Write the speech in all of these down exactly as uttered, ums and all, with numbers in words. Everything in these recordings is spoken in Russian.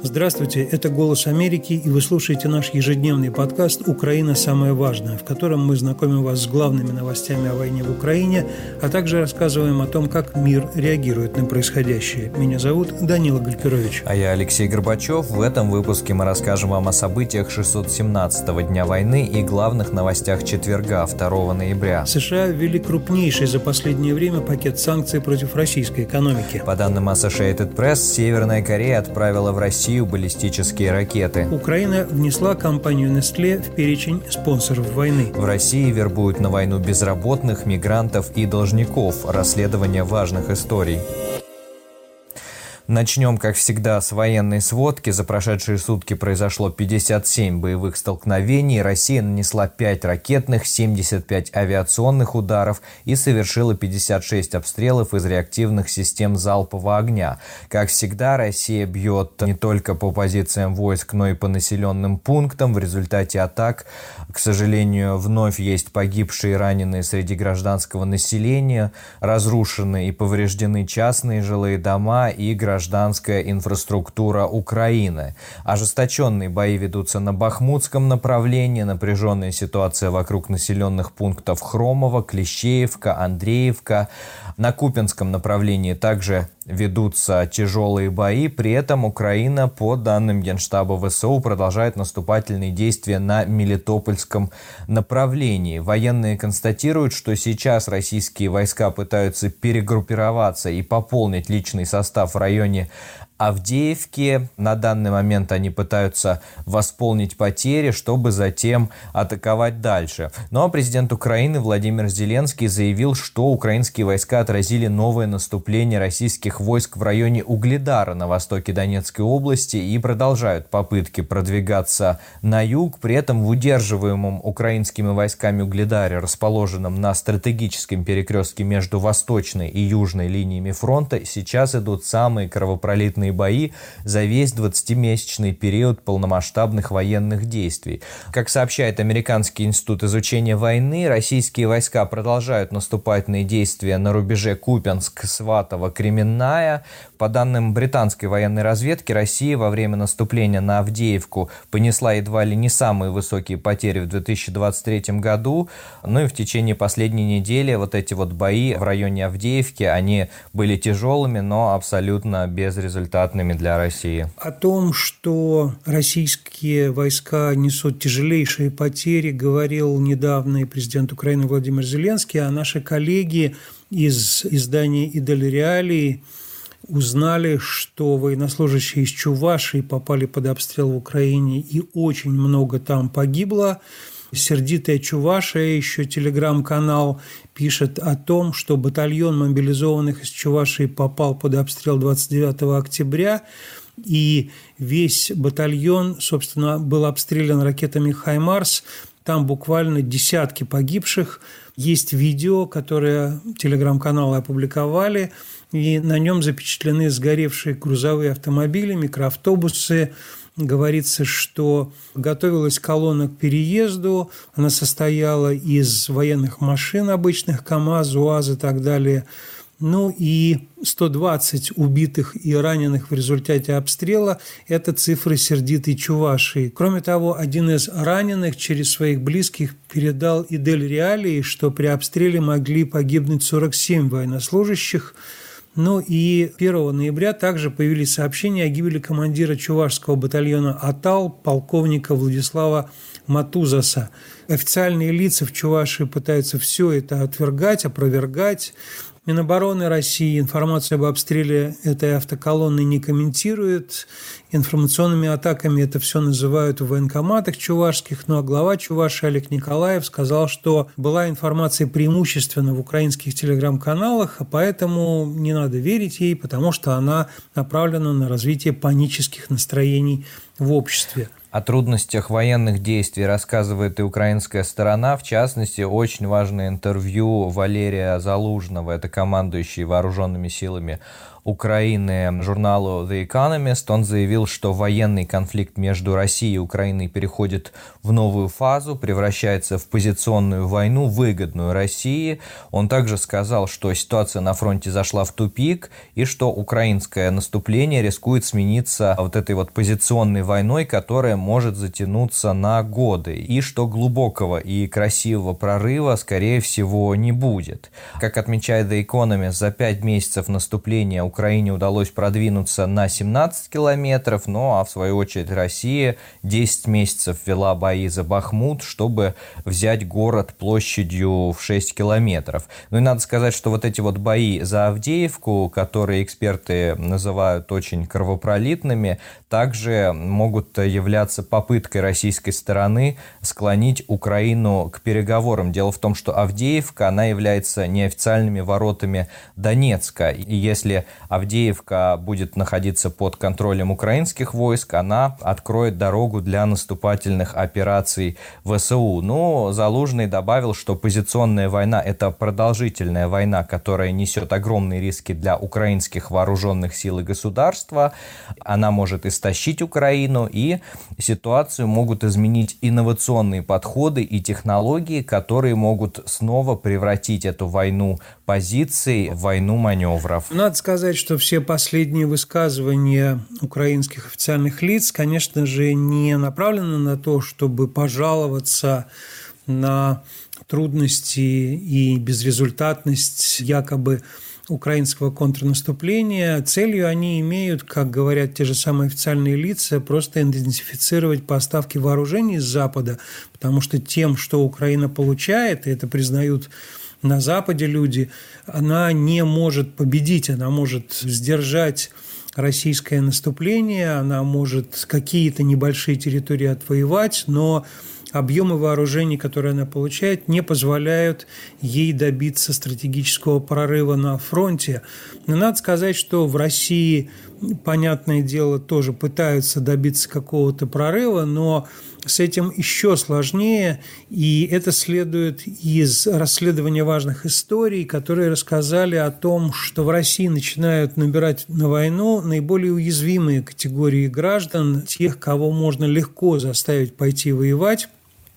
Здравствуйте, это «Голос Америки», и вы слушаете наш ежедневный подкаст «Украина. Самое важное», в котором мы знакомим вас с главными новостями о войне в Украине, а также рассказываем о том, как мир реагирует на происходящее. Меня зовут Данила Гальперович. А я Алексей Горбачев. В этом выпуске мы расскажем вам о событиях шестьсот семнадцатого дня войны и главных новостях четверга, второго ноября. США ввели крупнейший за последнее время пакет санкций против российской экономики. По данным Associated Press, Северная Корея отправила в Россию баллистические ракеты. Украина внесла компанию Nestlé в перечень спонсоров войны. В России вербуют на войну безработных, мигрантов и должников. Расследование важных историй. Начнем, как всегда, с военной сводки. За прошедшие сутки произошло пятьдесят семь боевых столкновений. Россия нанесла пять ракетных, семьдесят пять авиационных ударов и совершила пятьдесят шесть обстрелов из реактивных систем залпового огня. Как всегда, Россия бьет не только по позициям войск, но и по населенным пунктам. В результате атак, к сожалению, вновь есть погибшие и раненые среди гражданского населения, разрушены и повреждены частные жилые дома и гражданские гражданская инфраструктура Украины. Ожесточенные бои ведутся на Бахмутском направлении, напряженная ситуация вокруг населенных пунктов Хромово, Клещеевка, Андреевка. На Купянском направлении также ведутся тяжелые бои, при этом Украина, по данным Генштаба ВСУ, продолжает наступательные действия на Мелитопольском направлении. Военные констатируют, что сейчас российские войска пытаются перегруппироваться и пополнить личный состав в районе Авдеевки. На данный момент они пытаются восполнить потери, чтобы затем атаковать дальше. Ну а президент Украины Владимир Зеленский заявил, что украинские войска отразили новое наступление российских войск в районе Угледара на востоке Донецкой области и продолжают попытки продвигаться на юг. При этом в удерживаемом украинскими войсками Угледаре, расположенном на стратегическом перекрестке между восточной и южной линиями фронта, сейчас идут самые кровопролитные бои за весь двадцатимесячный период полномасштабных военных действий. Как сообщает Американский институт изучения войны, российские войска продолжают наступательные действия на рубеже Купянск-Сватово-Кременная. По данным британской военной разведки, Россия во время наступления на Авдеевку понесла едва ли не самые высокие потери в две тысячи двадцать третьем году. Ну и в течение последней недели вот эти вот бои в районе Авдеевки, они были тяжелыми, но абсолютно безрезультатными для России. О том, что российские войска несут тяжелейшие потери, говорил недавно и президент Украины Владимир Зеленский, а наши коллеги из издания «Идель Реалии» узнали, что военнослужащие из Чувашии попали под обстрел в Украине и очень много там погибло. «Сердитая Чувашия», еще телеграм-канал, пишет о том, что батальон мобилизованных из Чувашии попал под обстрел двадцать девятого октября, и весь батальон, собственно, был обстрелян ракетами «Хаймарс». Там буквально десятки погибших. Есть видео, которое телеграм-каналы опубликовали, и на нем запечатлены сгоревшие грузовые автомобили, микроавтобусы. Говорится, что готовилась колонна к переезду, она состояла из военных машин обычных, КАМАЗ, УАЗ и так далее. Ну и сто двадцать убитых и раненых в результате обстрела – это цифры «Сердитой Чувашии». Кроме того, один из раненых через своих близких передал «Идель Реалии», что при обстреле могли погибнуть сорок семь военнослужащих. Ну и первого ноября также появились сообщения о гибели командира чувашского батальона «Атал» полковника Владислава Матузаса. Официальные лица в Чувашии пытаются все это отвергать, опровергать. Минобороны России информацию об обстреле этой автоколонны не комментирует. Информационными атаками это все называют в военкоматах чувашских. Ну а глава Чувашии Олег Николаев сказал, что была информация преимущественно в украинских телеграм-каналах, а поэтому не надо верить ей, потому что она направлена на развитие панических настроений в обществе. О трудностях военных действий рассказывает и украинская сторона. В частности, очень важное интервью Валерия Залужного, это командующий вооруженными силами Украины журналу The Economist. Он заявил, что военный конфликт между Россией и Украиной переходит в новую фазу, превращается в позиционную войну, выгодную России. Он также сказал, что ситуация на фронте зашла в тупик и что украинское наступление рискует смениться вот этой вот позиционной войной, которая может затянуться на годы, и что глубокого и красивого прорыва, скорее всего, не будет. Как отмечает The Economist, за пять месяцев наступления Украине удалось продвинуться на семнадцать километров, ну а в свою очередь Россия десять месяцев вела бои за Бахмут, чтобы взять город площадью в шесть километров. Ну и надо сказать, что вот эти вот бои за Авдеевку, которые эксперты называют очень кровопролитными, также могут являться попыткой российской стороны склонить Украину к переговорам. Дело в том, что Авдеевка, она является неофициальными воротами Донецка. И если Авдеевка будет находиться под контролем украинских войск, она откроет дорогу для наступательных операций ВСУ. Но Залужный добавил, что позиционная война – это продолжительная война, которая несет огромные риски для украинских вооруженных сил и государства. Она может истощить Украину, и ситуацию могут изменить инновационные подходы и технологии, которые могут снова превратить эту войну позиций в войну маневров. Надо сказать, что все последние высказывания украинских официальных лиц, конечно же, не направлены на то, чтобы пожаловаться на трудности и безрезультатность якобы украинского контрнаступления. Целью они имеют, как говорят те же самые официальные лица, просто интенсифицировать поставки вооружений с Запада, потому что тем, что Украина получает, и это признают на Западе люди, она не может победить, она может сдержать российское наступление, она может какие-то небольшие территории отвоевать, но объемы вооружений, которые она получает, не позволяют ей добиться стратегического прорыва на фронте. Но надо сказать, что в России, понятное дело, тоже пытаются добиться какого-то прорыва, но с этим еще сложнее, и это следует из расследования важных историй, которые рассказали о том, что в России начинают набирать на войну наиболее уязвимые категории граждан, тех, кого можно легко заставить пойти воевать.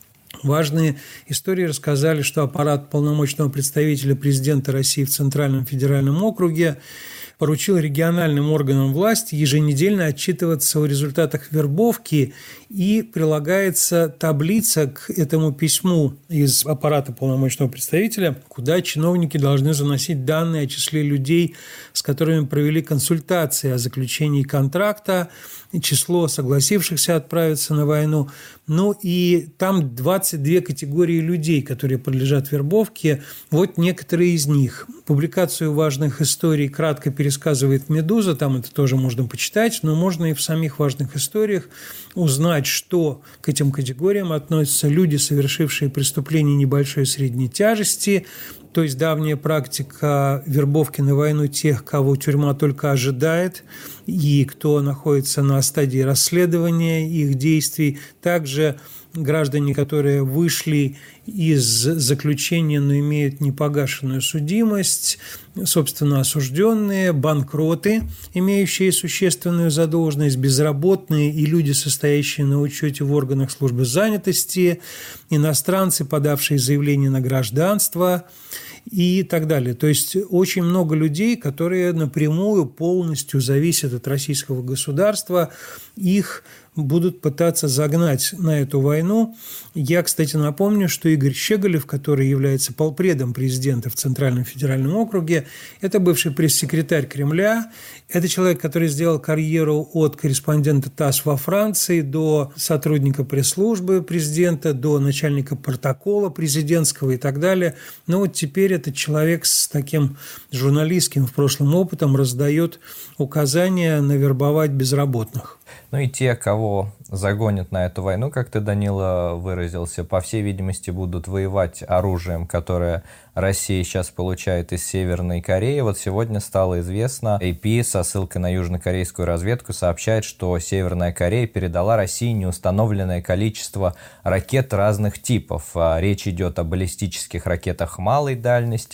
Важные истории рассказали, что аппарат полномочного представителя президента России в Центральном федеральном округе поручил региональным органам власти еженедельно отчитываться о результатах вербовки, и прилагается таблица к этому письму из аппарата полномочного представителя, куда чиновники должны заносить данные о числе людей, с которыми провели консультации о заключении контракта, число согласившихся отправиться на войну. Ну и там двадцать две категории людей, которые подлежат вербовке. Вот некоторые из них. Публикацию важных историй кратко пересказывает «Медуза», там это тоже можно почитать, но можно и в самих важных историях узнать, что к этим категориям относятся люди, совершившие преступления небольшой и средней тяжести, то есть давняя практика вербовки на войну тех, кого тюрьма только ожидает, и кто находится на стадии расследования их действий. Также граждане, которые вышли из заключения, но имеют непогашенную судимость, собственно, осужденные, банкроты, имеющие существенную задолженность, безработные и люди, состоящие на учете в органах службы занятости, иностранцы, подавшие заявление на гражданство и так далее. То есть очень много людей, которые напрямую полностью зависят от российского государства, их будут пытаться загнать на эту войну. Я, кстати, напомню, что Игорь Щеголев, который является полпредом президента в Центральном федеральном округе, это бывший пресс-секретарь Кремля, это человек, который сделал карьеру от корреспондента ТАСС во Франции до сотрудника пресс-службы президента, до начальника протокола президентского и так далее. Но вот теперь этот человек с таким журналистским в прошлом опытом раздает указания навербовать безработных. Ну и те, кого загонят на эту войну, как ты, Данила, выразился, по всей видимости, будут воевать оружием, которое Россия сейчас получает из Северной Кореи. Вот сегодня стало известно, эй пи со ссылкой на южнокорейскую разведку сообщает, что Северная Корея передала России неустановленное количество ракет разных типов. Речь идет о баллистических ракетах малой дальности,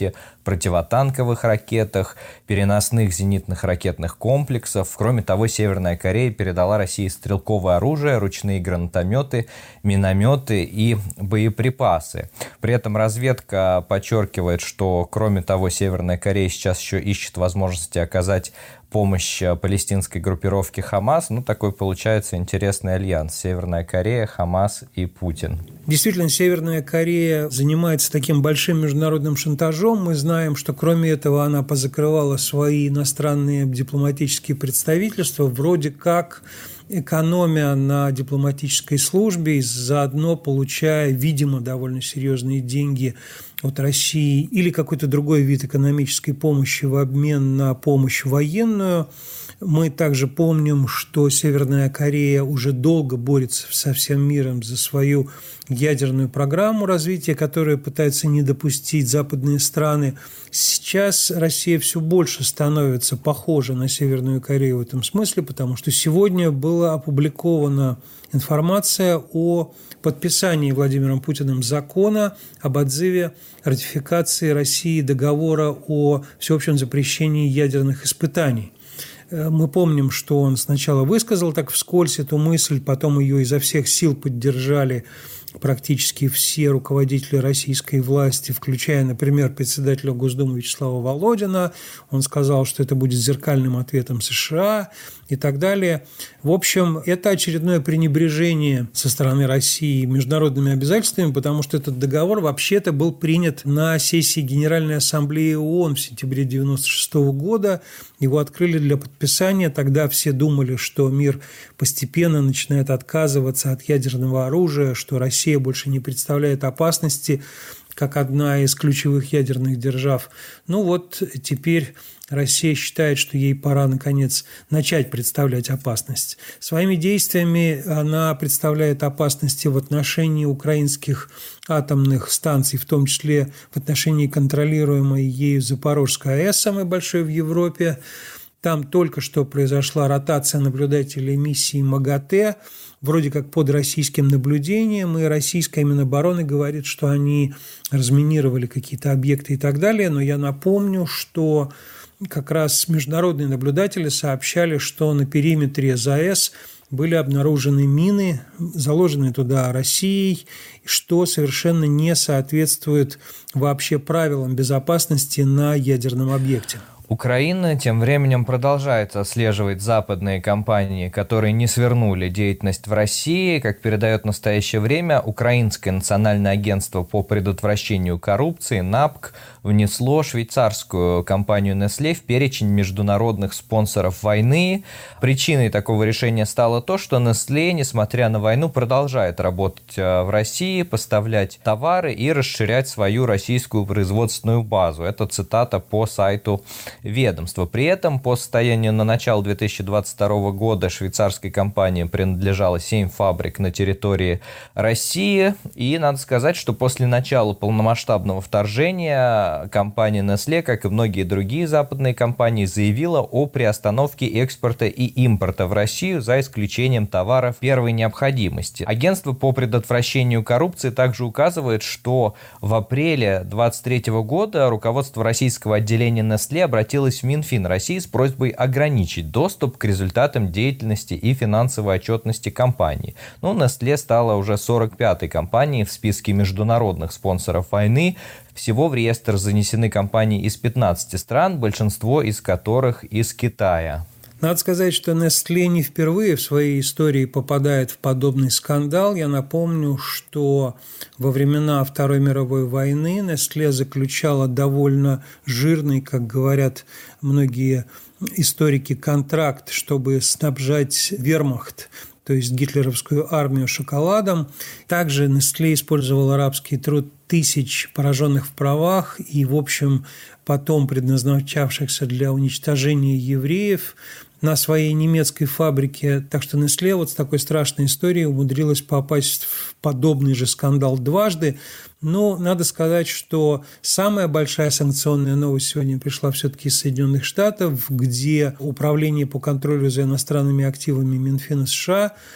противотанковых ракетах, переносных зенитных ракетных комплексов. Кроме того, Северная Корея передала России стрелковое оружие, ручные гранатометы, минометы и боеприпасы. При этом разведка подчеркивает, что, кроме того, Северная Корея сейчас еще ищет возможности оказать помощь палестинской группировке Хамас. Ну, такой получается интересный альянс. Северная Корея, Хамас и Путин. Действительно, Северная Корея занимается таким большим международным шантажом. Мы знаем, что кроме этого она позакрывала свои иностранные дипломатические представительства, вроде как экономя на дипломатической службе и заодно получая, видимо, довольно серьезные деньги от России или какой-то другой вид экономической помощи в обмен на помощь военную. Мы также помним, что Северная Корея уже долго борется со всем миром за свою ядерную программу развития, которую пытаются не допустить западные страны. Сейчас Россия все больше становится похожа на Северную Корею в этом смысле, потому что сегодня была опубликована информация о подписании Владимиром Путиным закона об отзыве ратификации России договора о всеобщем запрещении ядерных испытаний. Мы помним, что он сначала высказал так вскользь эту мысль, потом ее изо всех сил поддержали практически все руководители российской власти, включая, например, председателя Госдумы Вячеслава Володина. Он сказал, что это будет зеркальным ответом США и так далее. В общем, это очередное пренебрежение со стороны России международными обязательствами, потому что этот договор вообще-то был принят на сессии Генеральной Ассамблеи ООН в сентябре девяносто шестого года. Его открыли для подписания. Тогда все думали, что мир постепенно начинает отказываться от ядерного оружия, что Россия больше не представляет опасности, как одна из ключевых ядерных держав. Ну вот теперь Россия считает, что ей пора, наконец, начать представлять опасность. Своими действиями она представляет опасности в отношении украинских атомных станций, в том числе в отношении контролируемой ею Запорожской АЭС, самой большой в Европе. Там только что произошла ротация наблюдателей миссии МАГАТЭ, вроде как под российским наблюдением, и российская Минобороны говорит, что они разминировали какие-то объекты и так далее. Но я напомню, что как раз международные наблюдатели сообщали, что на периметре ЗАЭС были обнаружены мины, заложенные туда Россией, что совершенно не соответствует вообще правилам безопасности на ядерном объекте. Украина тем временем продолжает отслеживать западные компании, которые не свернули деятельность в России. Как передает в настоящее время, Украинское национальное агентство по предотвращению коррупции НАПК внесло швейцарскую компанию Nestlé в перечень международных спонсоров войны. Причиной такого решения стало то, что Nestlé, несмотря на войну, продолжает работать в России, поставлять товары и расширять свою российскую производственную базу. Это цитата по сайту ведомства. При этом по состоянию на начало две тысячи двадцать второго года швейцарской компании принадлежало семь фабрик на территории России. И надо сказать, что после начала полномасштабного вторжения компания Nestlé, как и многие другие западные компании, заявила о приостановке экспорта и импорта в Россию за исключением товаров первой необходимости. Агентство по предотвращению коррупции также указывает, что в апреле две тысячи двадцать третьего года руководство российского отделения Nestlé обратилось в Минфин России с просьбой ограничить доступ к результатам деятельности и финансовой отчетности компании. Но Nestlé стала уже сорок пятой компанией в списке международных спонсоров войны. Всего в реестр занесены компании из пятнадцати стран, большинство из которых из Китая. Надо сказать, что Nestlé не впервые в своей истории попадает в подобный скандал. Я напомню, что во времена Второй мировой войны Nestlé заключала довольно жирный, как говорят многие историки, контракт, чтобы снабжать вермахт, то есть гитлеровскую армию, шоколадом. Также Nestlé использовал арабский труд тысяч пораженных в правах и, в общем, потом предназначавшихся для уничтожения евреев на своей немецкой фабрике. Так что Nestlé вот с такой страшной историей умудрилась попасть в подобный же скандал дважды. Но надо сказать, что самая большая санкционная новость сегодня пришла все-таки из Соединенных Штатов, где Управление по контролю за иностранными активами Минфина США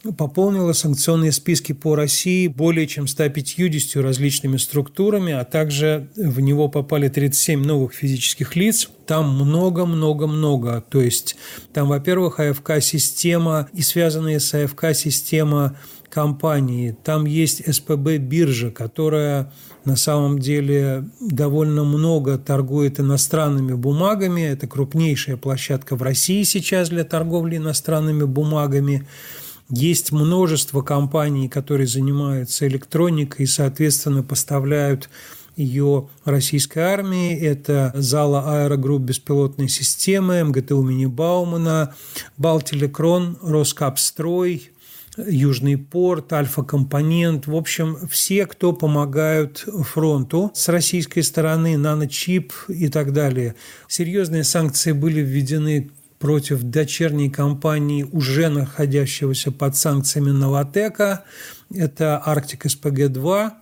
пополнила санкционные списки по России более чем ста пятьюдесятью различными структурами, а также в него попали тридцать семь новых физических лиц. Там много-много-много. То есть там, во-первых, АФК-система и связанные с АФК-система компании. Там есть эс пэ бэ-биржа, которая на самом деле довольно много торгует иностранными бумагами. Это крупнейшая площадка в России сейчас для торговли иностранными бумагами. Есть множество компаний, которые занимаются электроникой и, соответственно, поставляют ее российской армии. Это Зала Аэрогрупп беспилотной системы, эм гэ тэ у имени Баумана, Балтелекрон, Роскапстрой, Южный порт, Альфа-компонент. В общем, все, кто помогают фронту с российской стороны, Наночип и так далее. Серьезные санкции были введены против дочерней компании, уже находящегося под санкциями Новатэка. Это Арктик эс пэ гэ два.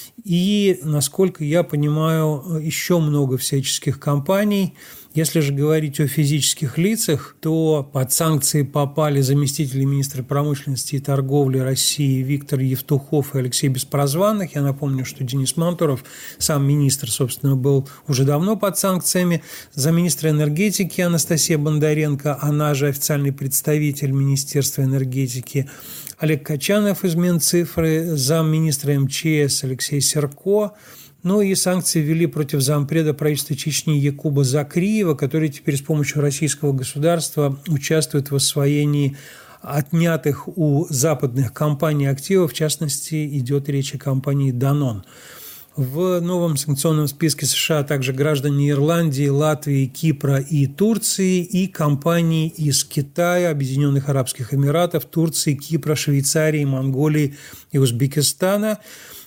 И, насколько я понимаю, еще много всяческих компаний. Если же говорить о физических лицах, то под санкции попали заместители министра промышленности и торговли России Виктор Евтухов и Алексей Беспрозванных. Я напомню, что Денис Мантуров, сам министр, собственно, был уже давно под санкциями. Замминистра энергетики Анастасия Бондаренко, она же официальный представитель Министерства энергетики, Олег Качанов из Минцифры, замминистра эм че эс Алексей Серко. Ну и санкции ввели против зампреда правительства Чечни Якуба Закриева, который теперь с помощью российского государства участвует в освоении отнятых у западных компаний активов. В частности, идет речь о компании «Данон». В новом санкционном списке США также граждане Ирландии, Латвии, Кипра и Турции, и компании из Китая, Объединенных Арабских Эмиратов, Турции, Кипра, Швейцарии, Монголии и Узбекистана.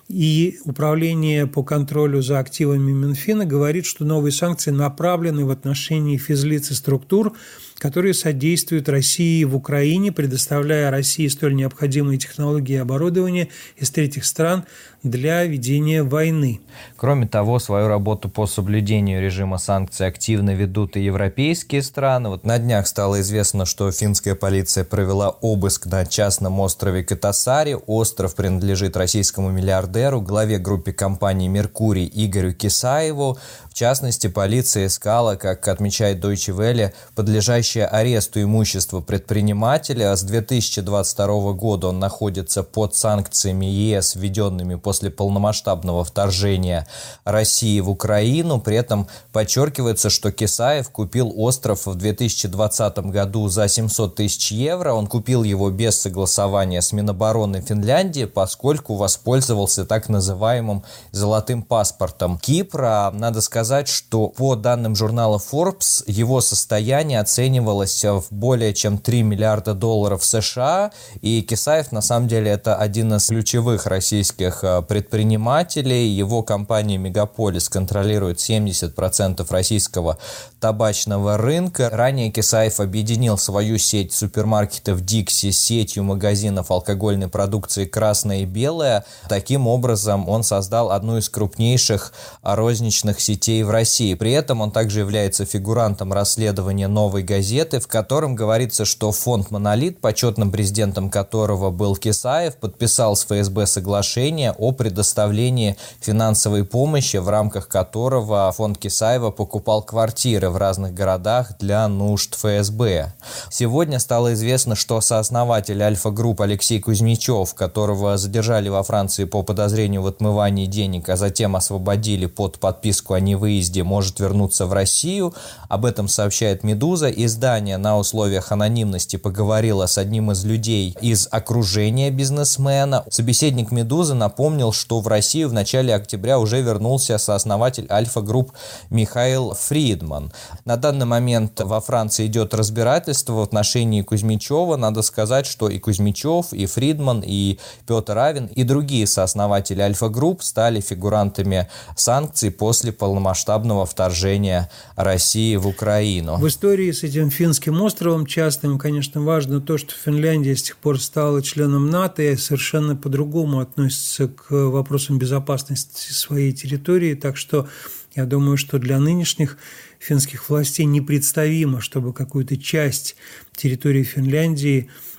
И Управление по контролю за активами Минфина говорит, что новые санкции направлены в отношении физлиц и структур, которые содействуют России в Украине, предоставляя России столь необходимые технологии и оборудование из третьих стран для ведения войны. Кроме того, свою работу по соблюдению режима санкций активно ведут и европейские страны. Вот на днях стало известно, что финская полиция провела обыск на частном острове Катасари. Остров принадлежит российскому миллиардеру, главе группы компании «Меркурий» Игорю Кисаеву. В частности, полиция искала, как отмечает Deutsche Welle, подлежащее аресту имущество предпринимателя. С две тысячи двадцать второго года он находится под санкциями е эс, введенными после полномасштабного вторжения России в Украину. При этом подчеркивается, что Кисаев купил остров в две тысячи двадцатом году за семьсот тысяч евро. Он купил его без согласования с Минобороны Финляндии, поскольку воспользовался так называемым золотым паспортом Кипра. Надо сказать, что по данным журнала Forbes его состояние оценивалось в более чем три миллиарда долларов США, и Кисаев на самом деле это один из ключевых российских предпринимателей. Его компания «Мегаполис» контролирует семьдесят процентов российского табачного рынка. Ранее Кисаев объединил свою сеть супермаркетов «Дикси» с сетью магазинов алкогольной продукции «Красное и белое». Таким образом, он создал одну из крупнейших розничных сетей в России. При этом он также является фигурантом расследования «Новой газеты», в котором говорится, что фонд «Монолит», почетным президентом которого был Кисаев, подписал с эф эс бэ соглашение о предоставлении финансовой помощи, в рамках которого фонд Кисаева покупал квартиры в разных городах для нужд эф эс бэ. Сегодня стало известно, что сооснователь Альфа-групп Алексей Кузьмичев, которого задержали во Франции по подозрению в отмывании денег, а затем освободили под подписку о невыезде, может вернуться в Россию. Об этом сообщает «Медуза». Издание на условиях анонимности поговорило с одним из людей из окружения бизнесмена. Собеседник «Медузы» напомнил, что в Россию в начале октября уже вернулся сооснователь Альфа-групп Михаил Фридман. На данный момент во Франции идет разбирательство в отношении Кузьмичева. Надо сказать, что и Кузьмичев, и Фридман, и Петр Авен, и другие сооснователи Альфа-групп стали фигурантами санкций после полномасштабного вторжения России в Украину. В истории с этим финским островом частным, конечно, важно то, что Финляндия с тех пор стала членом НАТО и совершенно по-другому относится к вопросам безопасности своей территории. Так что я думаю, что для нынешних финских властей непредставимо, чтобы какую-то часть территории Финляндии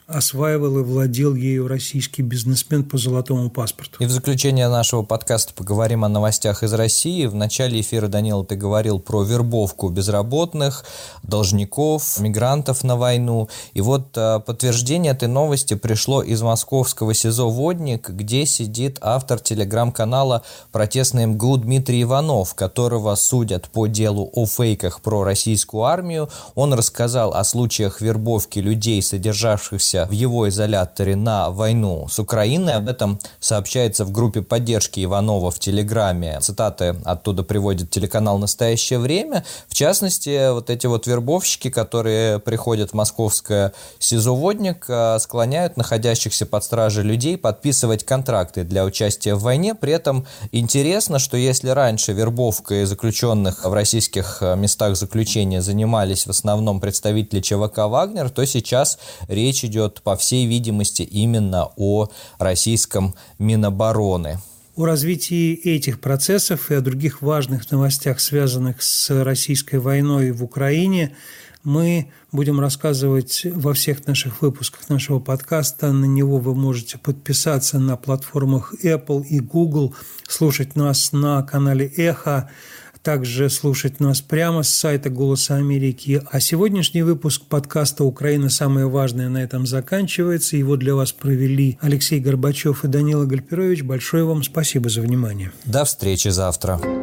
осваивал и владел ею российский бизнесмен по золотому паспорту. И в заключение нашего подкаста поговорим о новостях из России. В начале эфира, Данила, ты говорил про вербовку безработных, должников, мигрантов на войну. И вот подтверждение этой новости пришло из московского СИЗО «Водник», где сидит автор телеграм-канала «Протестное МГУ» Дмитрий Иванов, которого судят по делу о фейках про российскую армию. Он рассказал о случаях вербовки людей, содержавшихся в его изоляторе на войну с Украиной. Об этом сообщается в группе поддержки Иванова в Телеграме. Цитаты оттуда приводит телеканал «Настоящее время». В частности, вот эти вот вербовщики, которые приходят в московское СИЗО «Водник», склоняют находящихся под стражей людей подписывать контракты для участия в войне. При этом интересно, что если раньше вербовкой заключенных в российских местах заключения занимались в основном представители ЧВК «Вагнер», то сейчас речь идет, по всей видимости, именно о российском Минобороны. О развитии этих процессов и о других важных новостях, связанных с российской войной в Украине, мы будем рассказывать во всех наших выпусках нашего подкаста. На него вы можете подписаться на платформах Apple и Google, слушать нас на канале «Эхо», также слушать нас прямо с сайта «Голоса Америки». А сегодняшний выпуск подкаста «Украина. Самое важное» на этом заканчивается. Его для вас провели Алексей Горбачев и Данила Гальперович. Большое вам спасибо за внимание. До встречи завтра.